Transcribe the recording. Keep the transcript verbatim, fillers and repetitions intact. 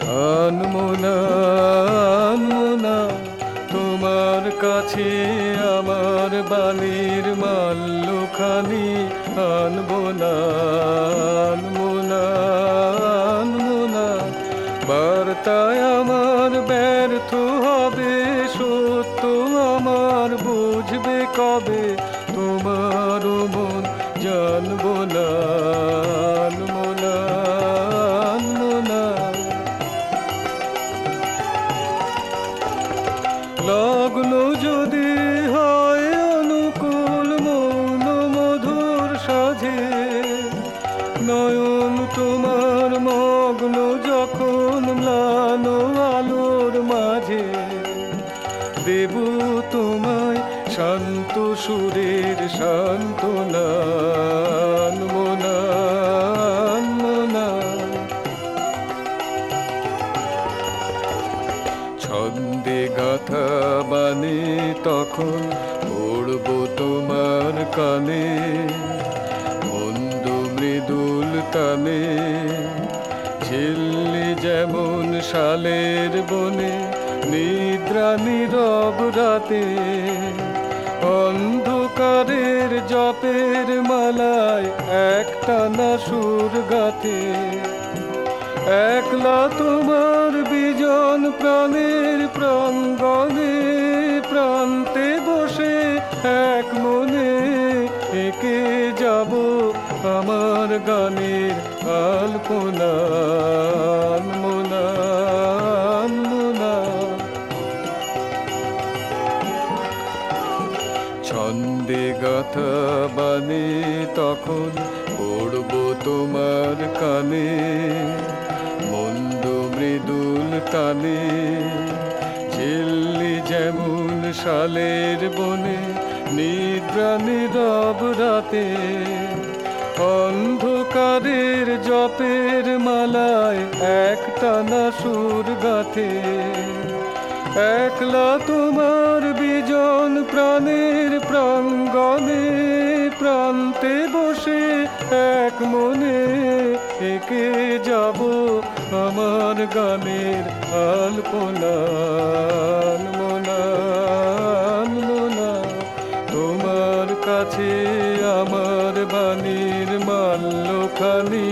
আনমোনা আনমোনা তোমার কাছে আমার বাণীর মাল্যখানি আনবো না আনমোনা আনমোনা বার্তায় আমার ব্যর্থ হবে সত্য আমার বুঝবে কবে তোমার মন জানবো না আনমোনা আনমোনা লগ্ন যদি হয় অনুকূল মৌন মধুর সাজে নয়ন তোমার মগ্ন যখন ম্লান আলোর মাঝে দেব তোমায় শান্ত সুরের সান্ত্বনা আনমোনা আনমোনা ছন্দে গাথা বানে তখন পড়ব তোমার কানে মন্দ মৃদুল তানে ঝিল্লি যেমন শালের বনে নিদ্রা নীরব রাতে অন্ধকারের জপের মালায় একটানা সুর গাথে একলা তোমার বিজন প্রাণের প্রাঙ্গণে প্রান্তে বসে এক মনে এঁকে যাব আমার গানের আলপনা আনমোনা আনমোনা ছন্দে গাথা বানে তখন পড়ব তোমার কানে মন্দ মৃদুল তানে ঝিল্লি যেমন শালের বনে নিদ্রা নীরব রাতে অন্ধকারের জপের মালায় একটানা সুর গাথে একলা তোমার বিজন প্রাণের প্রাঙ্গণে প্রান্তে বসে এক মনে এঁকে যাব আমার গানের আলপনা আনমোনা আনমোনা তোমার কাছে আমার বাণীর মাল্যখানি